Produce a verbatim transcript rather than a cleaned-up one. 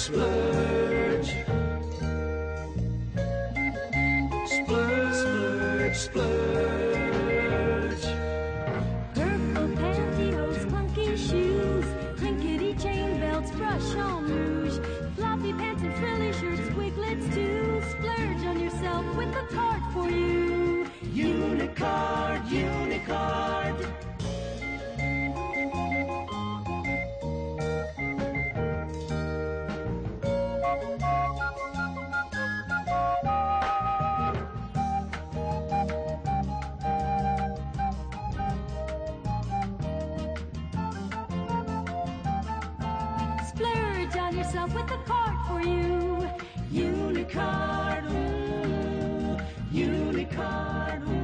splurge. Splurge, splurge, splurge. Purple pantyhose, clunky shoes, clinkety chain belts, brush on rouge, floppy pants and frilly shirts, wiglets too. Splurge on yourself with a card for you. Unicard, Unicard. Splurge on yourself with a card for you. Unicard, ooh, Unicard, ooh.